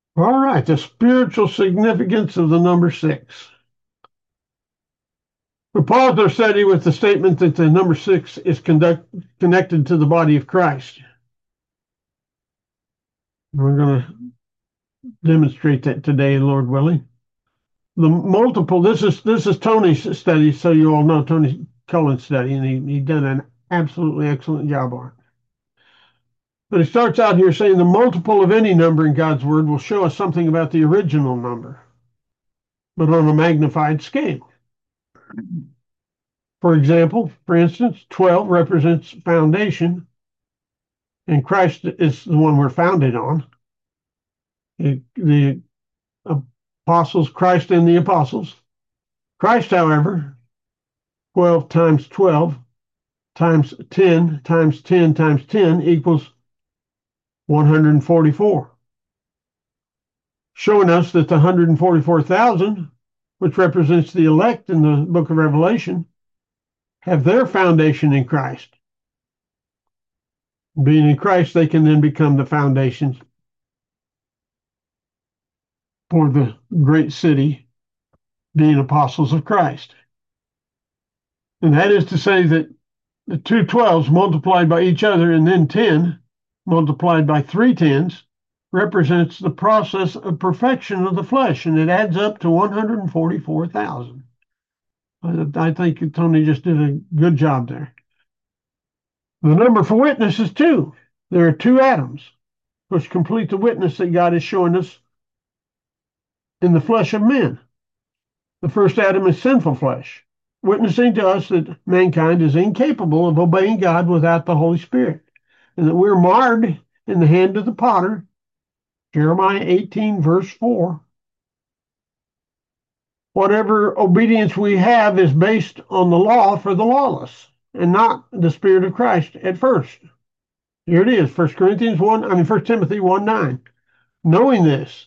All right, the spiritual significance of the number six. We pause our study with the statement that the number six is connected to the body of Christ. We're going to demonstrate that today, Lord willing. The multiple. This is Tony's study, so you all know Tony Cullen's study, and he done an absolutely excellent job on it. But he starts out here saying the multiple of any number in God's word will show us something about the original number, but on a magnified scale. For instance, 12 represents foundation, and Christ is the one we're founded on. The apostles, Christ and the apostles. Christ, however, 12 times 12 times 10 times 10 times 10 equals 144, showing us that the 144,000, which represents the elect in the book of Revelation, have their foundation in Christ. Being in Christ, they can then become the foundations for the great city, being apostles of Christ. And that is to say that the two 12s multiplied by each other and then 10 multiplied by three tens represents the process of perfection of the flesh, and it adds up to 144,000. I think Tony just did a good job there. The number for witness is two. There are two atoms, which complete the witness that God is showing us in the flesh of men. The first atom is sinful flesh, witnessing to us that mankind is incapable of obeying God without the Holy Spirit, and that we're marred in the hand of the potter. Jeremiah 18, verse 4. Whatever obedience we have is based on the law for the lawless and not the Spirit of Christ at first. Here it is, 1 Timothy 1:9. Knowing this,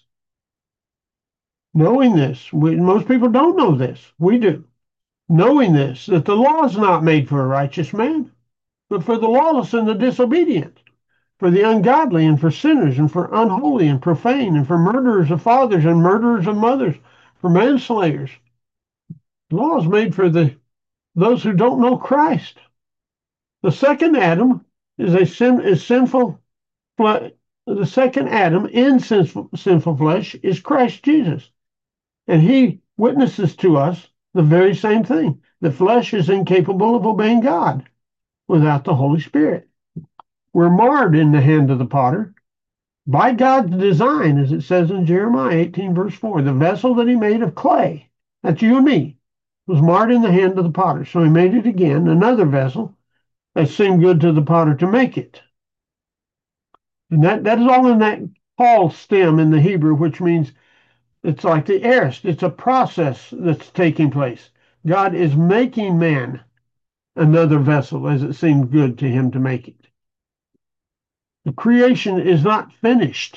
most people don't know this. We do. Knowing this, that the law is not made for a righteous man, but for the lawless and the disobedient, for the ungodly and for sinners and for unholy and profane and for murderers of fathers and murderers of mothers, for manslayers. The law is made for those who don't know Christ. The second Adam is sinful. The second Adam in sinful flesh is Christ Jesus, and he witnesses to us the very same thing. The flesh is incapable of obeying God without the Holy Spirit. We're marred in the hand of the potter by God's design, as it says in Jeremiah 18, verse 4. The vessel that he made of clay, that's you and me, was marred in the hand of the potter. So he made it again, another vessel that seemed good to the potter to make it. And that is all in that Paul stem in the Hebrew, which means it's like the aorist. It's a process that's taking place. God is making man another vessel as it seemed good to him to make it. The creation is not finished.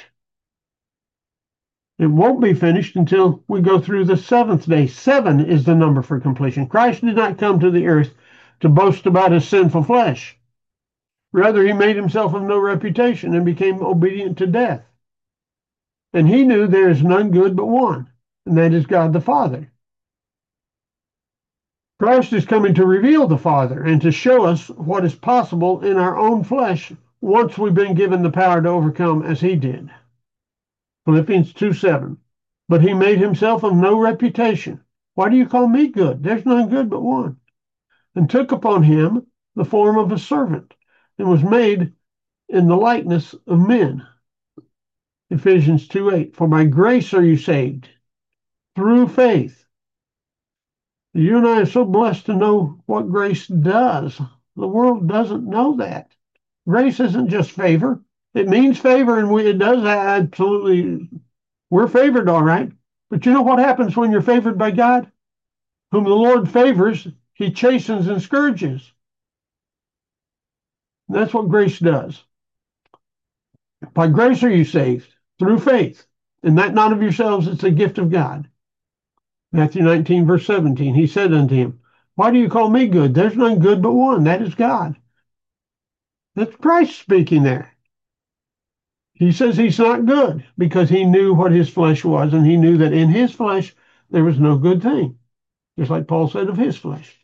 It won't be finished until we go through the seventh day. 7 is the number for completion. Christ did not come to the earth to boast about his sinful flesh. Rather, he made himself of no reputation and became obedient to death. And he knew there is none good but one, and that is God the Father. Christ is coming to reveal the Father and to show us what is possible in our own flesh once we've been given the power to overcome as he did. Philippians 2:7. But he made himself of no reputation. Why do you call me good? There's none good but one. And took upon him the form of a servant and was made in the likeness of men. Ephesians 2:8. For by grace are you saved through faith. You and I are so blessed to know what grace does. The world doesn't know that. Grace isn't just favor. It means favor, and it does absolutely. We're favored, all right. But you know what happens when you're favored by God? Whom the Lord favors, he chastens and scourges. And that's what grace does. By grace are you saved through faith, and that not of yourselves, it's a gift of God. Matthew 19, verse 17, he said unto him, why do you call me good? There's none good but one, that is God. That's Christ speaking there. He says he's not good because he knew what his flesh was, and he knew that in his flesh there was no good thing, just like Paul said of his flesh.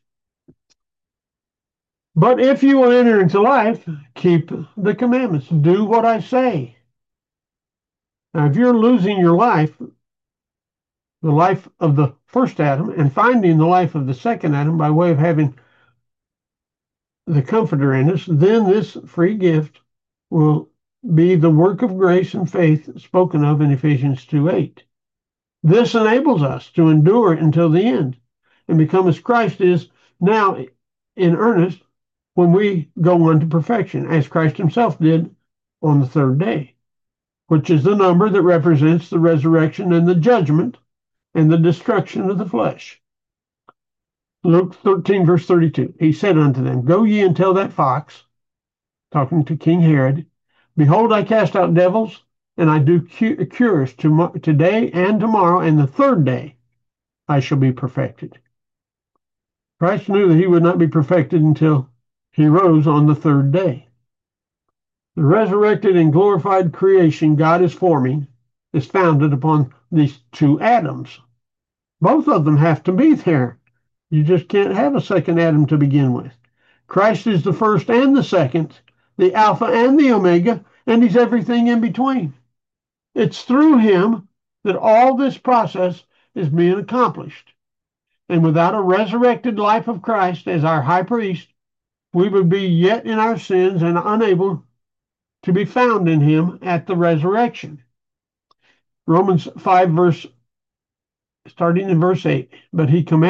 But if you will enter into life, keep the commandments. Do what I say. Now, if you're losing your life, the life of the first Adam, and finding the life of the second Adam by way of having the Comforter in us, then this free gift will be the work of grace and faith spoken of in Ephesians 2:8. This enables us to endure until the end and become as Christ is now in earnest when we go on to perfection, as Christ himself did on the third day, which is the number that represents the resurrection and the judgment and the destruction of the flesh. Luke 13, verse 32, he said unto them, Go ye and tell that fox, talking to King Herod, Behold, I cast out devils, and I do cures today and tomorrow, and the third day I shall be perfected. Christ knew that he would not be perfected until he rose on the third day. The resurrected and glorified creation God is forming is founded upon these two Adams. Both of them have to be there. You just can't have a second Adam to begin with. Christ is the first and the second, the Alpha and the Omega, and he's everything in between. It's through him that all this process is being accomplished. And without a resurrected life of Christ as our high priest, we would be yet in our sins and unable to be found in him at the resurrection. Romans 5, starting in verse 8, but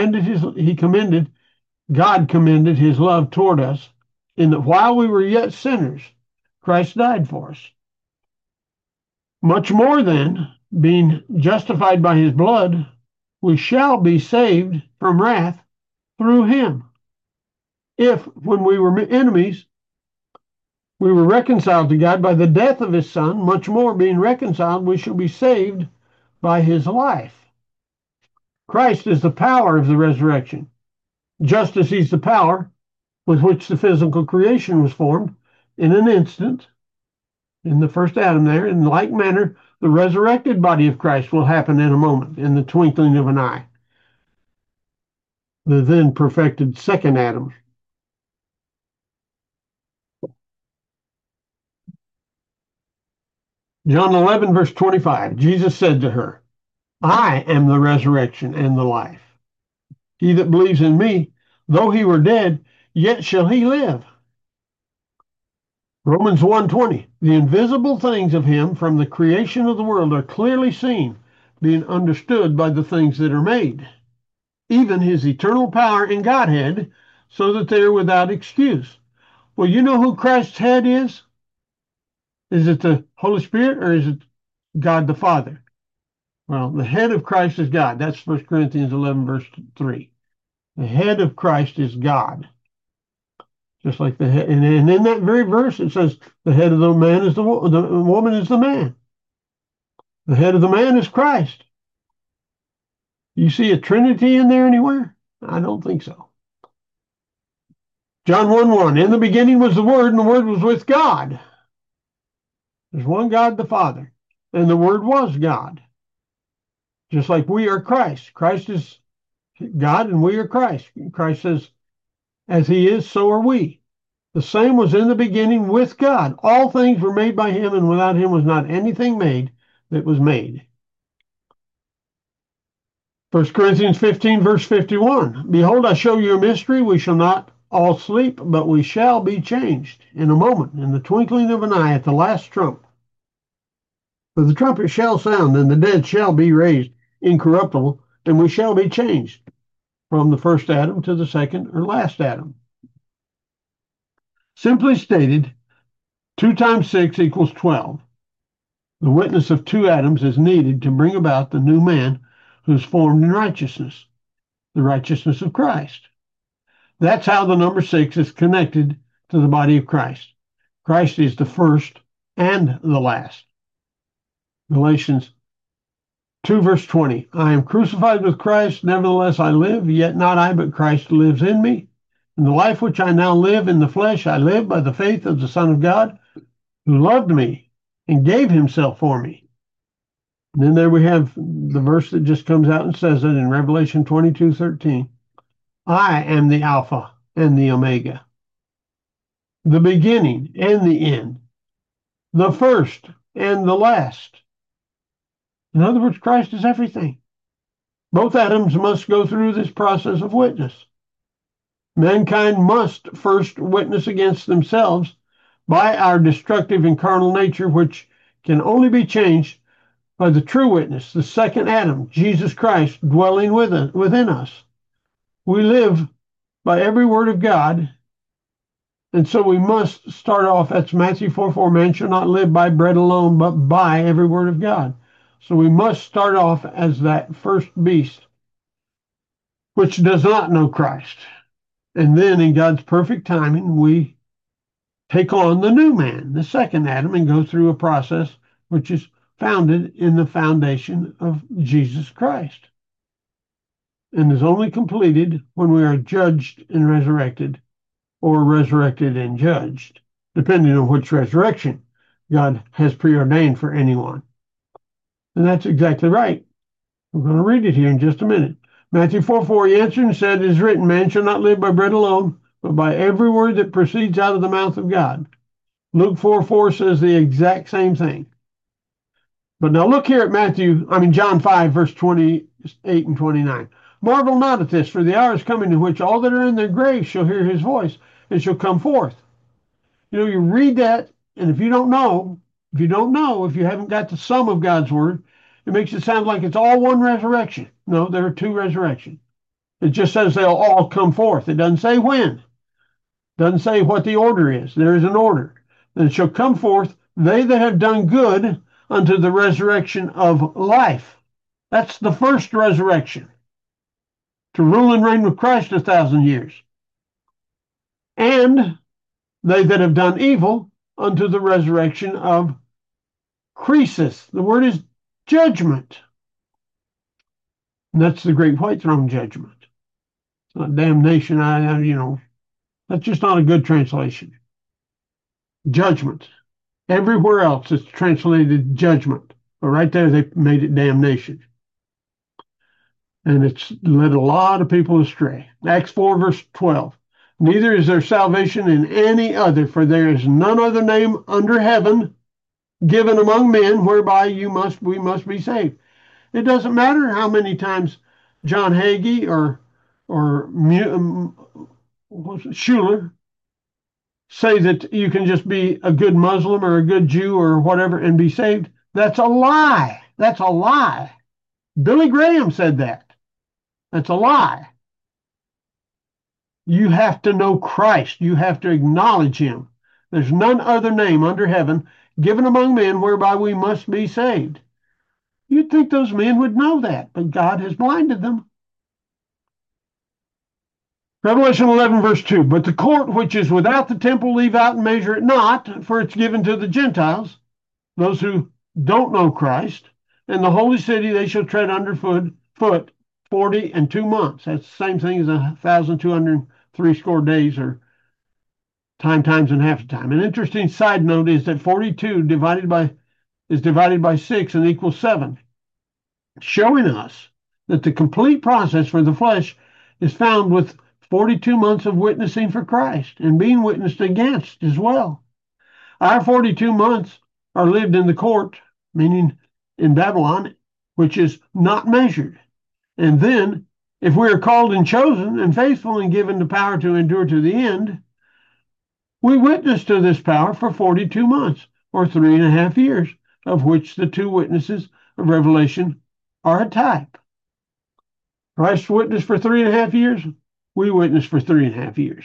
God commended his love toward us in that while we were yet sinners, Christ died for us. Much more then, being justified by his blood, we shall be saved from wrath through him. If, when we were enemies, we were reconciled to God by the death of his Son, much more being reconciled, we shall be saved by his life. Christ is the power of the resurrection, just as he's the power with which the physical creation was formed in an instant, in the first Adam there. In like manner, the resurrected body of Christ will happen in a moment, in the twinkling of an eye. The then perfected second Adam. John 11, verse 25, Jesus said to her, I am the resurrection and the life. He that believes in me, though he were dead, yet shall he live. Romans 1:20, the invisible things of him from the creation of the world are clearly seen, being understood by the things that are made, even his eternal power and Godhead, so that they are without excuse. Well, you know who Christ's head is? Is it the Holy Spirit or is it God the Father? Well, the head of Christ is God. That's 1 Corinthians 11, verse 3. The head of Christ is God. Just like the head, and in that very verse it says, the head of the man is the woman is the man. The head of the man is Christ. You see a Trinity in there anywhere? I don't think so. John 1:1, in the beginning was the Word, and the Word was with God. There's one God, the Father, and the Word was God. Just like we are Christ. Christ is God, and we are Christ. Christ says, as he is, so are we. The same was in the beginning with God. All things were made by him, and without him was not anything made that was made. 1 Corinthians 15, verse 51. Behold, I show you a mystery. We shall not all sleep, but we shall be changed in a moment, in the twinkling of an eye, at the last trump. For the trumpet shall sound, and the dead shall be raised incorruptible, and we shall be changed from the first Adam to the second or last Adam. Simply stated, 2 times 6 equals 12. The witness of 2 Adams is needed to bring about the new man who's formed in righteousness, the righteousness of Christ. That's how the number 6 is connected to the body of Christ. Christ is the first and the last. Galatians 2, verse 20. I am crucified with Christ, nevertheless I live, yet not I, but Christ lives in me. In the life which I now live in the flesh, I live by the faith of the Son of God, who loved me and gave himself for me. And then there we have the verse that just comes out and says it in Revelation 22:13. I am the Alpha and the Omega, the beginning and the end, the first and the last. In other words, Christ is everything. Both Adams must go through this process of witness. Mankind must first witness against themselves by our destructive and carnal nature, which can only be changed by the true witness, the second Adam, Jesus Christ, dwelling within us. We live by every word of God, and so we must start off, that's Matthew 4:4, man shall not live by bread alone, but by every word of God. So we must start off as that first beast, which does not know Christ. And then in God's perfect timing, we take on the new man, the second Adam, and go through a process which is founded in the foundation of Jesus Christ and is only completed when we are judged and resurrected, or resurrected and judged, depending on which resurrection God has preordained for anyone. And that's exactly right. We're going to read it here in just a minute. Matthew 4:4, he answered and said, it is written, man shall not live by bread alone, but by every word that proceeds out of the mouth of God. Luke 4:4 says the exact same thing. But now look here at John 5, verse 28 and 29. Marvel not at this, for the hour is coming in which all that are in their graves shall hear his voice and shall come forth. You read that, and if you don't know, if you haven't got the sum of God's word, it makes it sound like it's all one resurrection. No, there are two resurrections. It just says they'll all come forth. It doesn't say when. It doesn't say what the order is. There is an order. Then shall come forth they that have done good unto the resurrection of life. That's the first resurrection, to rule and reign with Christ 1,000 years. And they that have done evil unto the resurrection of Crisis. The word is judgment. And that's the great white throne judgment. It's not damnation. That's just not a good translation. Judgment. Everywhere else it's translated judgment, but right there they made it damnation. And it's led a lot of people astray. Acts 4, verse 12. Neither is there salvation in any other, for there is none other name under heaven given among men whereby we must be saved. It doesn't matter how many times John Hagee or Schuller say that you can just be a good Muslim or a good Jew or whatever and be saved. That's a lie. That's a lie. Billy Graham said that. That's a lie. You have to know Christ. You have to acknowledge him. There's none other name under heaven given among men whereby we must be saved. You'd think those men would know that, but God has blinded them. Revelation 11, verse 2. But the court which is without the temple leave out and measure it not, for it's given to the Gentiles, those who don't know Christ, and the holy city they shall tread underfoot 42 months. That's the same thing as 1,203 days, or times and half a time. An interesting side note is that 42 is divided by 6 and equals 7, showing us that the complete process for the flesh is found with 42 months of witnessing for Christ and being witnessed against as well. Our 42 months are lived in the court, meaning in Babylon, which is not measured. And then, if we are called and chosen and faithful and given the power to endure to the end, we witness to this power for 42 months, or 3.5 years, of which the two witnesses of Revelation are a type. Christ witnessed for 3.5 years. We witness for 3.5 years.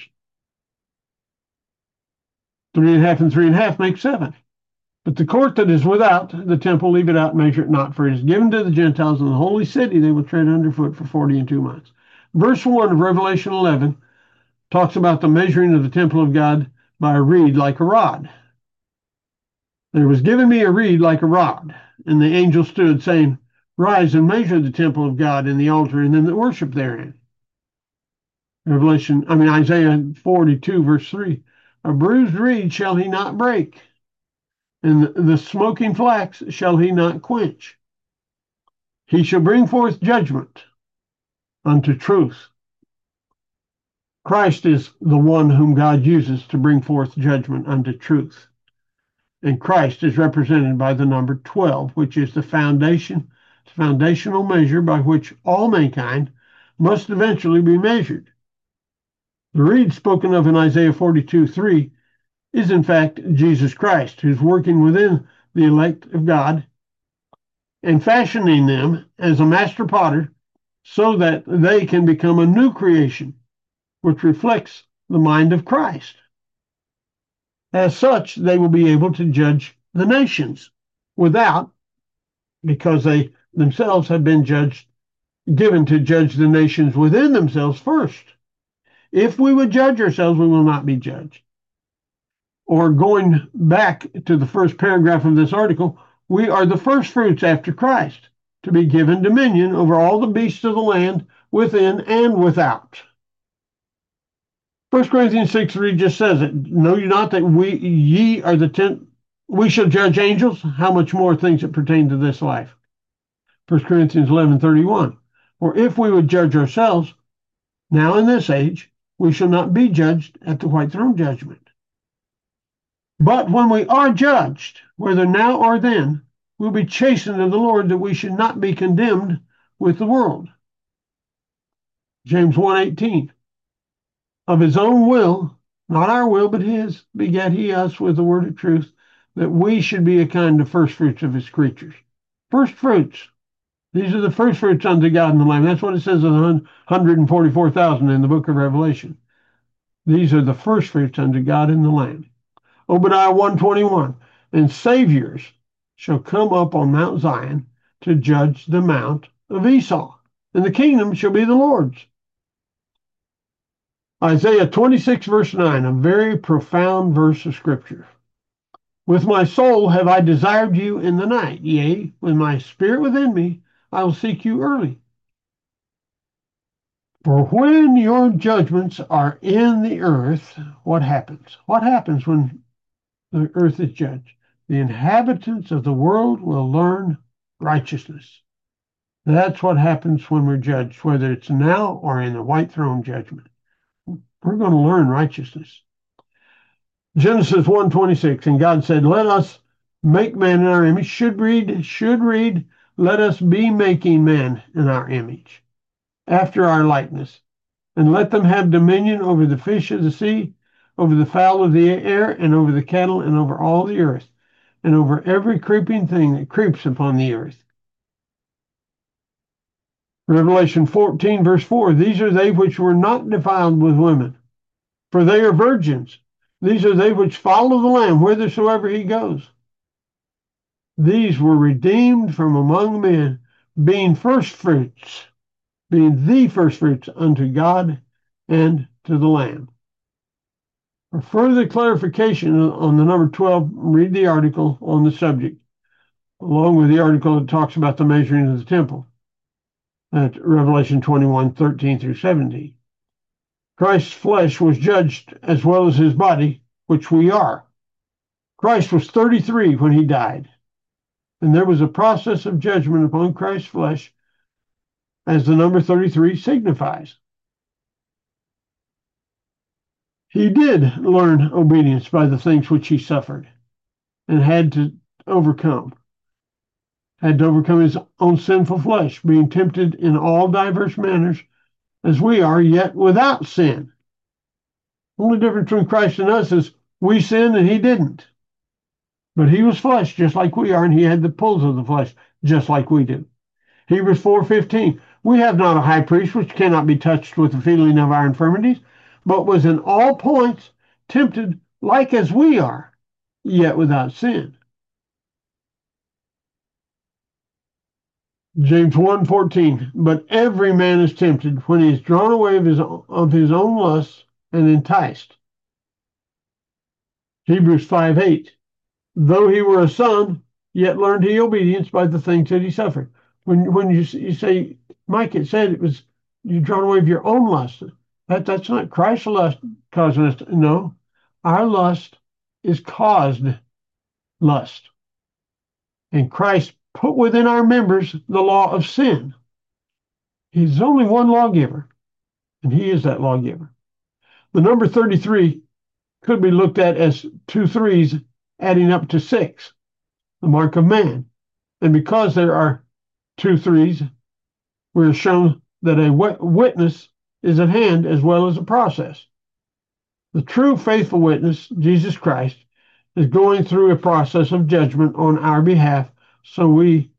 3.5 and 3.5 make 7. But the court that is without the temple, leave it out, measure it not, for it is given to the Gentiles in the holy city. They will tread underfoot for 42 months. Verse 1 of Revelation 11 talks about the measuring of the temple of God by a reed like a rod. There was given me a reed like a rod, and the angel stood, saying, rise and measure the temple of God and the altar and them that worship therein. Isaiah 42, verse 3. A bruised reed shall he not break, and the smoking flax shall he not quench. He shall bring forth judgment unto truth. Christ is the one whom God uses to bring forth judgment unto truth. And Christ is represented by the number 12, which is the foundational measure by which all mankind must eventually be measured. The reed spoken of in Isaiah 42:3 is in fact Jesus Christ, who's working within the elect of God and fashioning them as a master potter so that they can become a new creation, which reflects the mind of Christ. As such, they will be able to judge the nations without, because they themselves have been given to judge the nations within themselves first. If we would judge ourselves, we will not be judged. Or going back to the first paragraph of this article, we are the first fruits after Christ to be given dominion over all the beasts of the land within and without. 1 Corinthians 6:3 just says it. Know you not that we shall judge angels? How much more things that pertain to this life? 1 Corinthians 11:31. For if we would judge ourselves, now in this age, we shall not be judged at the white throne judgment. But when we are judged, whether now or then, we'll be chastened of the Lord, that we should not be condemned with the world. James 1:18. Of his own will, not our will, but his, begat he us with the word of truth, that we should be a kind of first fruits of his creatures. First fruits. These are the first fruits unto God in the Lamb. That's what it says of the 144,000 in the book of Revelation. These are the first fruits unto God in the Lamb. Obadiah 1:21. And saviors shall come up on Mount Zion to judge the mount of Esau, and the kingdom shall be the Lord's. Isaiah 26:9, a very profound verse of Scripture. With my soul have I desired you in the night, yea, with my spirit within me, I will seek you early. For when your judgments are in the earth, what happens? What happens when the earth is judged? The inhabitants of the world will learn righteousness. That's what happens when we're judged, whether it's now or in the white throne judgment. We're going to learn righteousness. Genesis 1:26, and God said, let us make man in our image. Should read, let us be making man in our image, after our likeness, and let them have dominion over the fish of the sea, over the fowl of the air, and over the cattle, and over all the earth, and over every creeping thing that creeps upon the earth. Revelation 14:4, these are they which were not defiled with women, for they are virgins. These are they which follow the Lamb whithersoever he goes. These were redeemed from among men, being first fruits, being the first fruits unto God and to the Lamb. For further clarification on the number 12, read the article on the subject, along with the article that talks about the measuring of the temple at Revelation 21:13-17. Christ's flesh was judged as well as his body, which we are. Christ was 33 when he died, and there was a process of judgment upon Christ's flesh, as the number 33 signifies. He did learn obedience by the things which he suffered and had to overcome his own sinful flesh, being tempted in all diverse manners as we are, yet without sin. The only difference between Christ and us is we sinned and he didn't. But he was flesh just like we are, and he had the pulls of the flesh just like we do. Hebrews 4:15, we have not a high priest which cannot be touched with the feeling of our infirmities, but was in all points tempted like as we are, yet without sin. James 1:14, but every man is tempted when he is drawn away of his own lusts and enticed. Hebrews 5:8, though he were a son, yet learned he obedience by the things that he suffered. When you say, Mike, it said it was you drawn away of your own lust. That's not Christ's lust causing us to, no. Our lust is caused lust. And Christ put within our members the law of sin. He's only one lawgiver, and he is that lawgiver. The number 33 could be looked at as two threes adding up to 6, the mark of man. And because there are two threes, we're shown that a witness is at hand as well as a process. The true faithful witness, Jesus Christ, is going through a process of judgment on our behalf, so we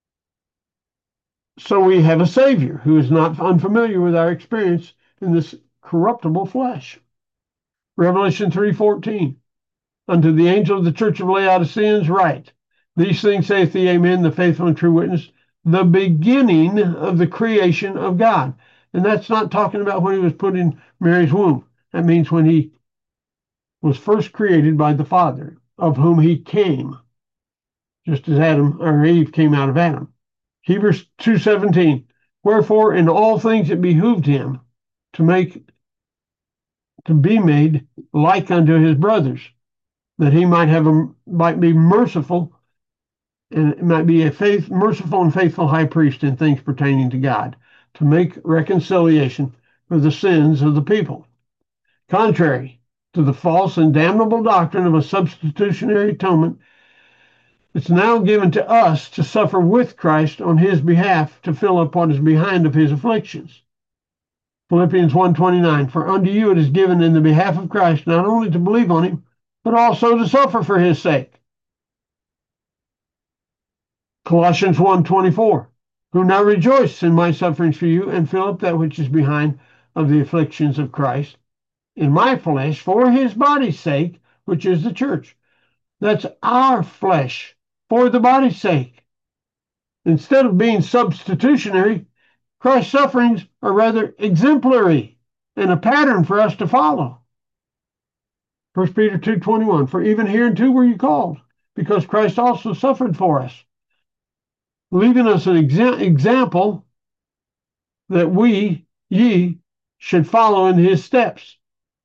have a Savior who is not unfamiliar with our experience in this corruptible flesh. Revelation 3:14. Unto the angel of the church of Laodiceans write, These things saith the Amen, the faithful and true witness, the beginning of the creation of God. And that's not talking about when he was put in Mary's womb. That means when he was first created by the Father, of whom he came, just as Adam or Eve came out of Adam. Hebrews 2:17. Wherefore in all things it behooved him to be made like unto his brothers, that he might be merciful, and it might be a merciful and faithful high priest in things pertaining to God, to make reconciliation for the sins of the people. Contrary to the false and damnable doctrine of a substitutionary atonement, it's now given to us to suffer with Christ on his behalf to fill up what is behind of his afflictions. Philippians 1:29, For unto you it is given in the behalf of Christ not only to believe on him, but also to suffer for his sake. Colossians 1:24, Who now rejoice in my sufferings for you, and fill up that which is behind of the afflictions of Christ in my flesh for his body's sake, which is the church. That's our flesh for the body's sake. Instead of being substitutionary, Christ's sufferings are rather exemplary and a pattern for us to follow. 1 Peter 2:21, For even hereunto were you called, because Christ also suffered for us, leaving us an example that ye should follow in his steps.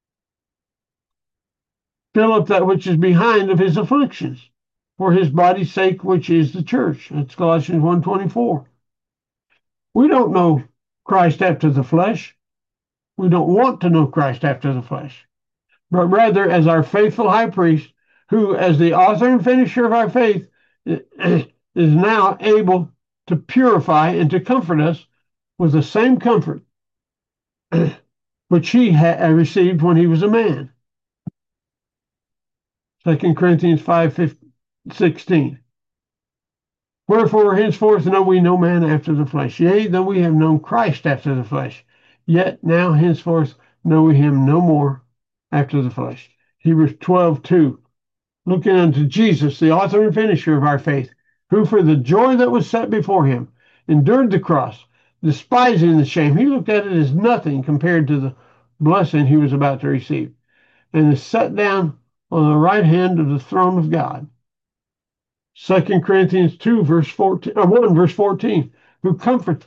Fill up that which is behind of his afflictions, for his body's sake, which is the church. That's Colossians 1:24. We don't know Christ after the flesh. We don't want to know Christ after the flesh, but rather as our faithful high priest, who, as the author and finisher of our faith, is now able to purify and to comfort us with the same comfort which he had received when he was a man. 2 Corinthians 5:16. Wherefore henceforth know we no man after the flesh. Yea, though we have known Christ after the flesh, yet now henceforth know we him no more after the flesh. Hebrews 12:2. Looking unto Jesus, the author and finisher of our faith, who for the joy that was set before him endured the cross, despising the shame. He looked at it as nothing compared to the blessing he was about to receive, and is set down on the right hand of the throne of God. 2 Corinthians 1 verse 14, who comforts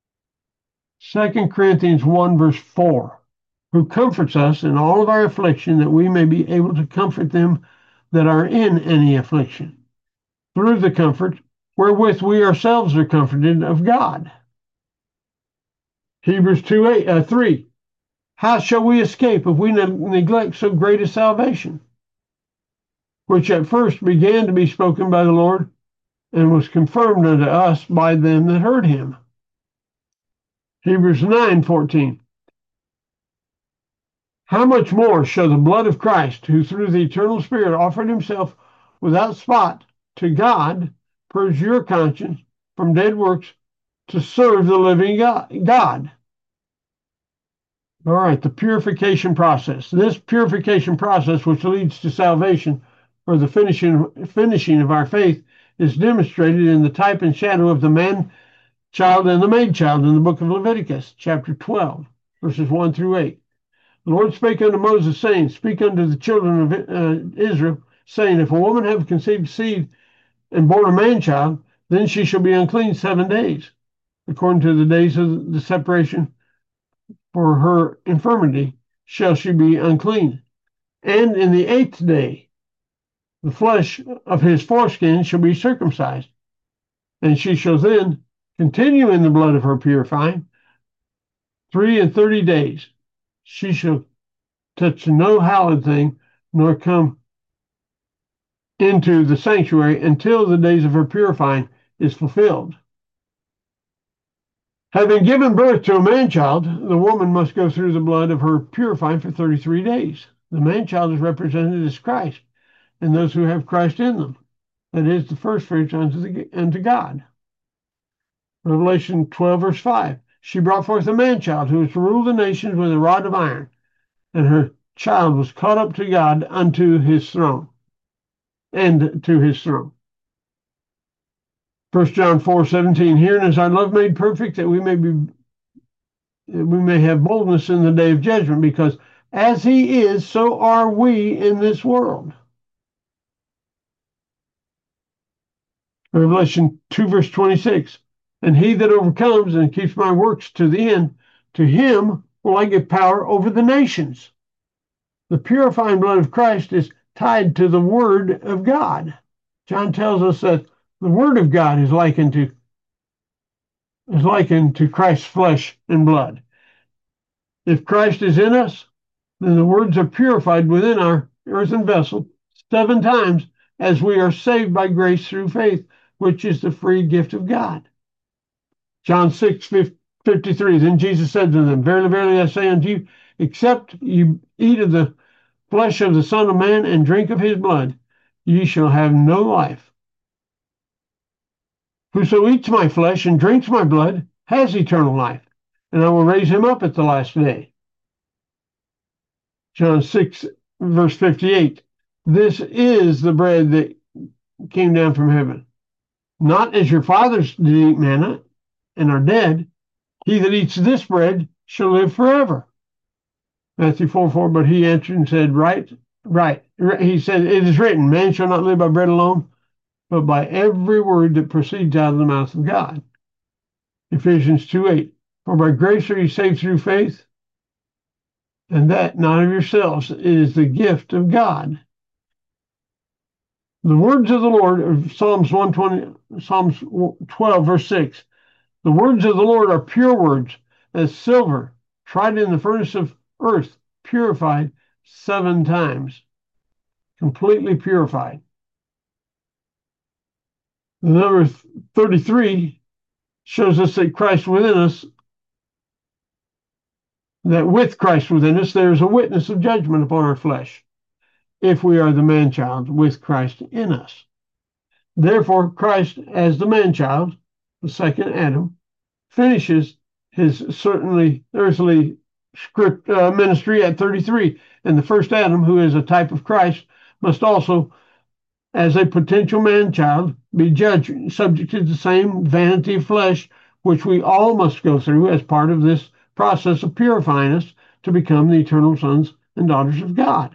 2 Corinthians 1 verse 4, who comforts us in all of our affliction, that we may be able to comfort them that are in any affliction, through the comfort wherewith we ourselves are comforted of God. Hebrews 2:3, how shall we escape if we neglect so great a salvation, which at first began to be spoken by the Lord, and was confirmed unto us by them that heard him. Hebrews 9:14. How much more shall the blood of Christ, who through the eternal Spirit offered himself without spot to God, purge your conscience from dead works to serve the living God? All right, the purification process. This purification process, which leads to salvation, or the finishing of our faith, is demonstrated in the type and shadow of the man-child and the maid-child in the book of Leviticus, chapter 12, verses 1 through 8. The Lord spake unto Moses, saying, Speak unto the children of Israel, saying, If a woman have conceived seed and born a man-child, then she shall be unclean 7 days, according to the days of the separation for her infirmity shall she be unclean. And in the 8th day the flesh of his foreskin shall be circumcised, and she shall then continue in the blood of her purifying 30 days. She shall touch no hallowed thing, nor come into the sanctuary until the days of her purifying is fulfilled. Having given birth to a man-child, the woman must go through the blood of her purifying for 33 days. The man-child is represented as Christ, and those who have Christ in them. That is the first fruits unto God. Revelation 12, verse 5. She brought forth a man-child who was to rule the nations with a rod of iron, and her child was caught up to God unto his throne, and to his throne. 1 John 4:17. Herein is our love made perfect, that we may have boldness in the day of judgment, because as he is, so are we in this world. Revelation 2, verse 26. And he that overcomes and keeps my works to the end, to him will I give power over the nations. The purifying blood of Christ is tied to the Word of God. John tells us that the Word of God is likened to Christ's flesh and blood. If Christ is in us, then the words are purified within our earthen vessel 7 times, as we are saved by grace through faith, which is the free gift of God. John 6:53. Then Jesus said to them, Verily, verily, I say unto you, except you eat of the flesh of the Son of Man and drink of his blood, ye shall have no life. Whoso eats my flesh and drinks my blood has eternal life, and I will raise him up at the last day. John 6, verse 58. This is the bread that came down from heaven. Not as your fathers did eat manna and are dead. He that eats this bread shall live forever. Matthew 4:4. But he answered and said, Right. He said, It is written, man shall not live by bread alone, but by every word that proceeds out of the mouth of God. Ephesians 2:8. For by grace are you saved through faith, and that not of yourselves, it is the gift of God. The words of the Lord of Psalms 12, verse 6. The words of the Lord are pure words, as silver tried in the furnace of earth, purified 7 times, completely purified. The number 33 shows us that with Christ within us, there is a witness of judgment upon our flesh, if we are the man-child with Christ in us. Therefore, Christ, as the man-child, the second Adam, finishes his certainly earthly ministry at 33, and the first Adam, who is a type of Christ, must also, as a potential man-child, be judged, subject to the same vanity of flesh, which we all must go through as part of this process of purifying us to become the eternal sons and daughters of God.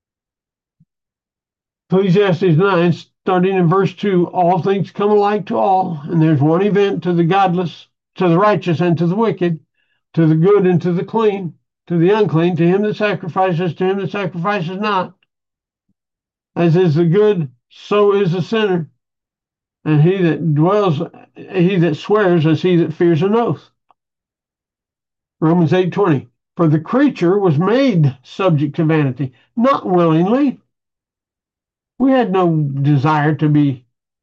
Ecclesiastes 9, starting in verse 2, all things come alike to all, and there's one event to the godless, to the righteous, and to the wicked, to the good and to the clean, to the unclean, to him that sacrifices, to him that sacrifices not. As is the good, so is the sinner, and he that swears as he that fears an oath. Romans 8:20. For the creature was made subject to vanity, not willingly. We had no desire to be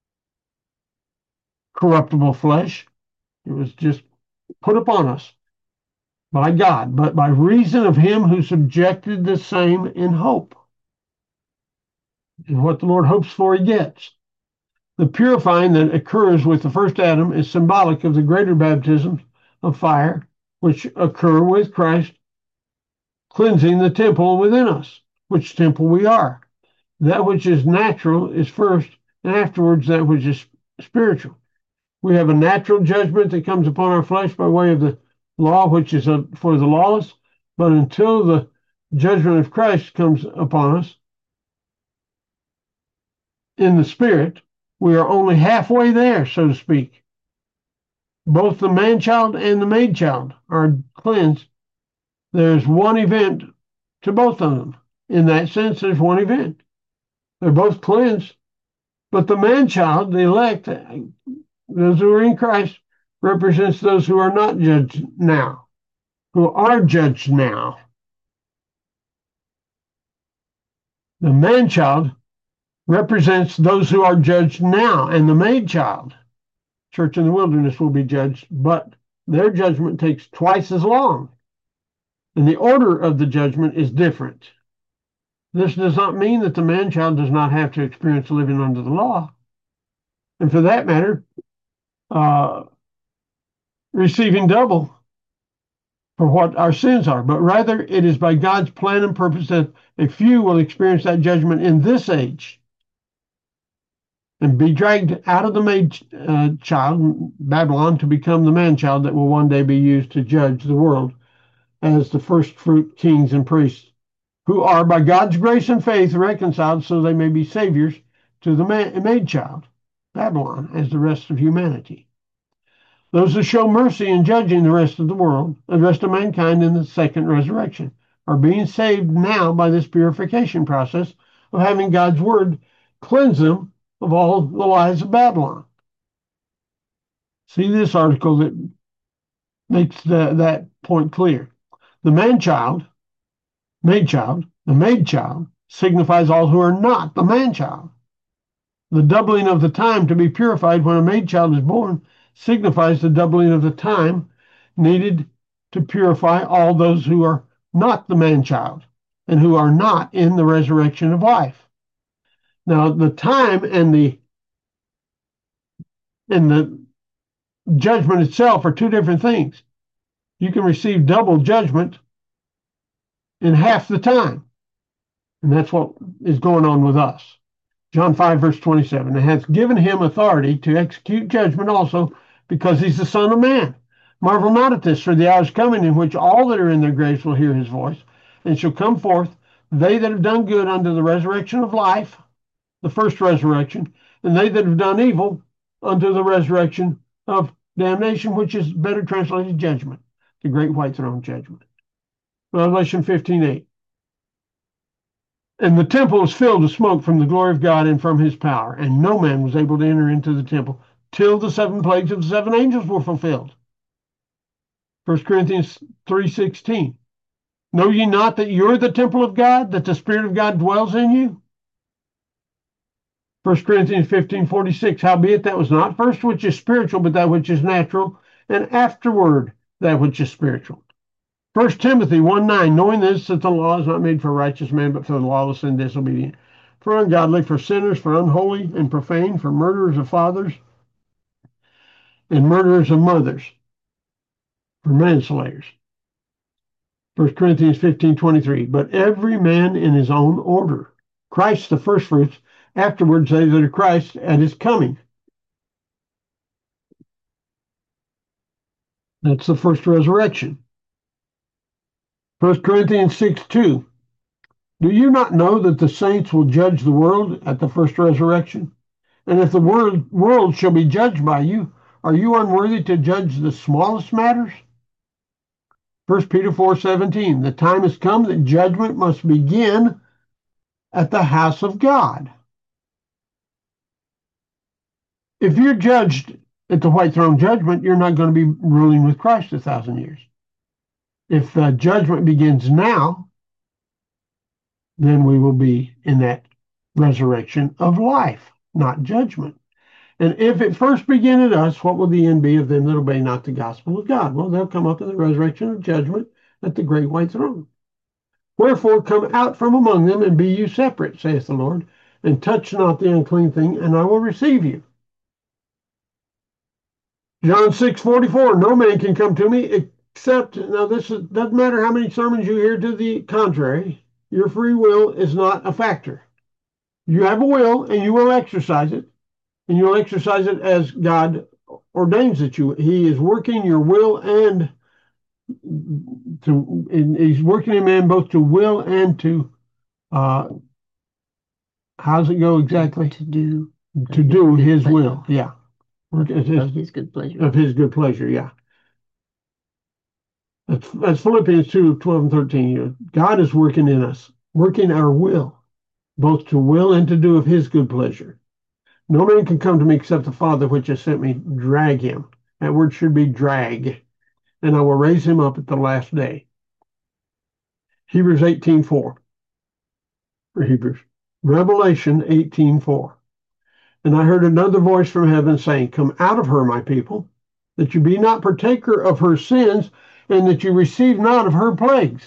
corruptible flesh. It was just put upon us by God, but by reason of him who subjected the same in hope. And what the Lord hopes for, he gets. The purifying that occurs with the first Adam is symbolic of the greater baptisms of fire, which occur with Christ, cleansing the temple within us, which temple we are. That which is natural is first, and afterwards that which is spiritual. We have a natural judgment that comes upon our flesh by way of the law, which is for the lawless, but until the judgment of Christ comes upon us in the spirit, we are only halfway there, so to speak. Both the man-child and the maid-child are cleansed. There's one event to both of them. In that sense, there's one event. They're both cleansed. But the man-child, the elect, those who are in Christ, represents those who are not judged now, who are judged now. The man-child represents those who are judged now, and the maid-child, church in the wilderness, will be judged, but their judgment takes twice as long, and the order of the judgment is different. This does not mean that the man-child does not have to experience living under the law, and for that matter, receiving double for what our sins are, but rather it is by God's plan and purpose that a few will experience that judgment in this age and be dragged out of the maid child, Babylon, to become the man-child that will one day be used to judge the world as the first fruit kings and priests, who are by God's grace and faith reconciled so they may be saviors to the maid-child, Babylon, as the rest of humanity. Those who show mercy in judging the rest of the world, the rest of mankind in the second resurrection, are being saved now by this purification process of having God's word cleanse them of all the lies of Babylon. See this article that makes that point clear. The man-child, maid-child, the maid-child signifies all who are not the man-child. The doubling of the time to be purified when a maid-child is born signifies the doubling of the time needed to purify all those who are not the man-child and who are not in the resurrection of life. Now, the time and the judgment itself are two different things. You can receive double judgment in half the time, and that's what is going on with us. John 5, verse 27, and hath given him authority to execute judgment also, because he's the Son of Man. Marvel not at this, for the hour is coming in which all that are in their graves will hear his voice, and shall come forth, they that have done good unto the resurrection of life, the first resurrection, and they that have done evil unto the resurrection of damnation, which is better translated judgment, the great white throne judgment. Revelation 15:8. And the temple was filled with smoke from the glory of God and from his power, and no man was able to enter into the temple till the seven plagues of the seven angels were fulfilled. 1 Corinthians 3:16. Know ye not that you're the temple of God, that the Spirit of God dwells in you? 1 Corinthians 15:46. Howbeit that was not first which is spiritual, but that which is natural, and afterward that which is spiritual. 1 Timothy 1:9, knowing this, that the law is not made for a righteous man, but for the lawless and disobedient, for ungodly, for sinners, for unholy and profane, for murderers of fathers, and murderers of mothers, for manslayers. 1 Corinthians 15:23, but every man in his own order. Christ the firstfruits, afterwards they that are Christ at his coming. That's the first resurrection. 1 Corinthians 6:2. Do you not know that the saints will judge the world at the first resurrection? And if the world shall be judged by you, are you unworthy to judge the smallest matters? 1 Peter 4:17. The time has come that judgment must begin at the house of God. If you're judged at the white throne judgment, you're not going to be ruling with Christ 1,000 years. If judgment begins now, then we will be in that resurrection of life, not judgment. And if it first begin at us, what will the end be of them that obey not the gospel of God? Well, they'll come up in the resurrection of judgment at the great white throne. Wherefore come out from among them, and be you separate, saith the Lord, and touch not the unclean thing, and I will receive you. John 6:44, no man can come to me except, now this doesn't matter how many sermons you hear to the contrary, your free will is not a factor. You have a will, and you will exercise it, and you'll exercise it as God ordains that he is working your will and he's working in man both to will and to, how's it go exactly? To do his will. Yeah. Of his good pleasure. Of his good pleasure, yeah. That's Philippians 2:12 and 13. God is working in us, working our will. both to will and to do of his good pleasure. No man can come to me except the Father which has sent me drag him. That word should be drag. And I will raise him up at the last day. Hebrews 18:4 for Hebrews. Revelation 18:4. And I heard another voice from heaven saying, Come out of her, my people, that you be not partaker of her sins, and that you receive not of her plagues.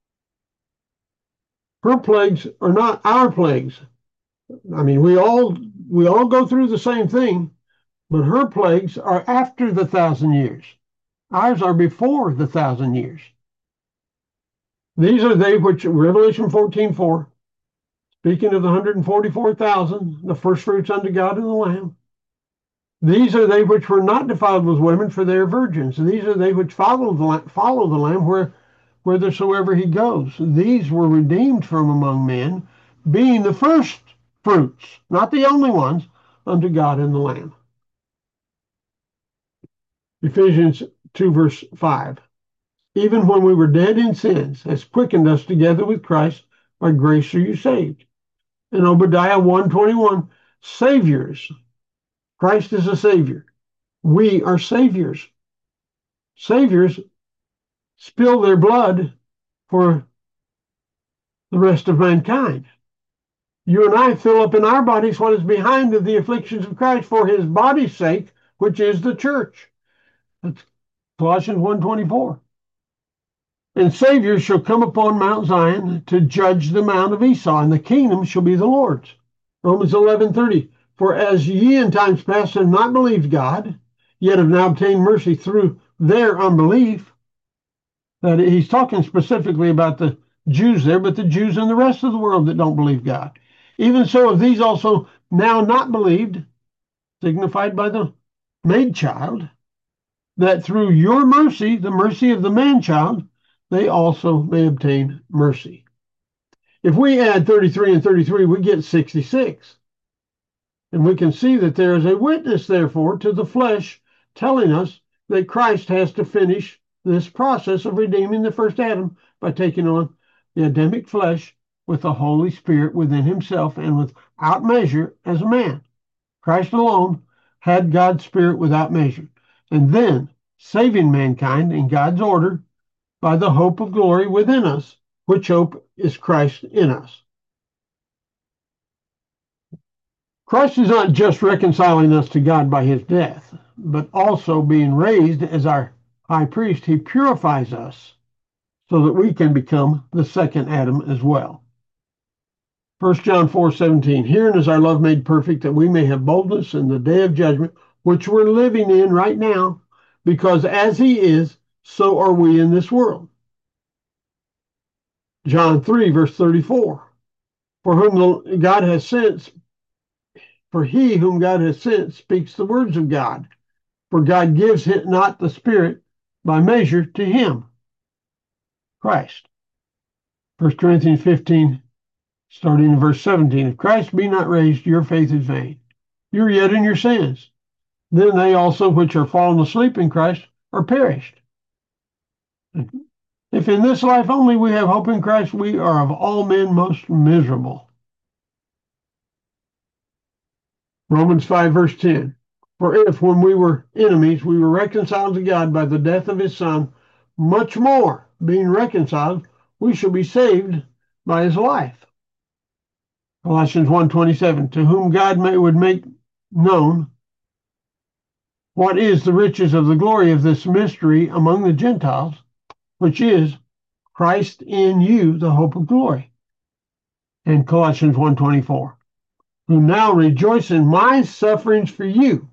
Her plagues are not our plagues. I mean, we all go through the same thing, but her plagues are after the 1,000 years. Ours are before the 1,000 years. These are they which, Revelation 14:4, speaking of the 144,000, the first fruits unto God and the Lamb. These are they which were not defiled with women, for they are virgins. These are they which follow the Lamb whithersoever he goes. These were redeemed from among men, being the first fruits, not the only ones, unto God and the Lamb. Ephesians 2 verse 5. Even when we were dead in sins, has quickened us together with Christ. By grace are you saved. And Obadiah 1:21, saviors. Christ is a savior. We are saviors. Saviors spill their blood for the rest of mankind. You and I fill up in our bodies what is behind of the afflictions of Christ for his body's sake, which is the church. That's Colossians 1:24. And saviors shall come upon Mount Zion to judge the mount of Esau, and the kingdom shall be the Lord's. Romans 11:30. For as ye in times past have not believed God, yet have now obtained mercy through their unbelief. That he's talking specifically about the Jews there, but the Jews and the rest of the world that don't believe God. Even so, have these also now not believed, signified by the maid child, that through your mercy, the mercy of the man child, they also may obtain mercy. If we add 33 and 33, we get 66. And we can see that there is a witness, therefore, to the flesh telling us that Christ has to finish this process of redeeming the first Adam by taking on the Adamic flesh with the Holy Spirit within himself and without measure as a man. Christ alone had God's Spirit without measure, and then saving mankind in God's order by the hope of glory within us, which hope is Christ in us. Christ is not just reconciling us to God by his death, but also being raised as our high priest. He purifies us so that we can become the second Adam as well. 1 John 4:17, herein is our love made perfect, that we may have boldness in the day of judgment, which we're living in right now, because as he is, so are we in this world. John 3, verse 34, for he whom God has sent speaks the words of God, for God gives not the Spirit by measure to him, Christ. 1 Corinthians 15, starting in verse 17, if Christ be not raised, your faith is vain. You're yet in your sins. Then they also which are fallen asleep in Christ are perished. If in this life only we have hope in Christ, we are of all men most miserable. Romans 5, verse 10. For if, when we were enemies, we were reconciled to God by the death of his Son, much more, being reconciled, we shall be saved by his life. Colossians 1:27, to whom God would make known what is the riches of the glory of this mystery among the Gentiles, which is Christ in you, the hope of glory. And Colossians 1:24, who now rejoice in my sufferings for you,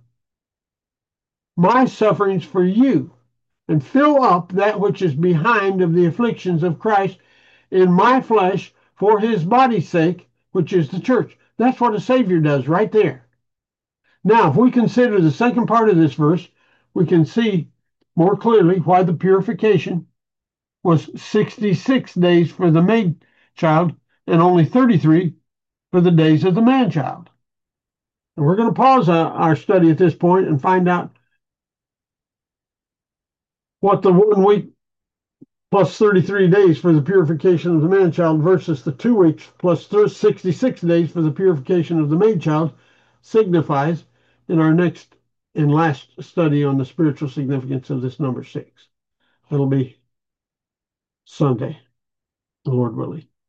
and fill up that which is behind of the afflictions of Christ in my flesh for his body's sake, which is the church. That's what a Savior does right there. Now, if we consider the second part of this verse, we can see more clearly why the purification was 66 days for the maid child and only 33 for the days of the man child. And we're going to pause our study at this point and find out what the 1 week plus 33 days for the purification of the man-child versus the 2 weeks plus 66 days for the purification of the maid-child signifies in our next and last study on the spiritual significance of this number 6. That'll be Sunday, Lord willing.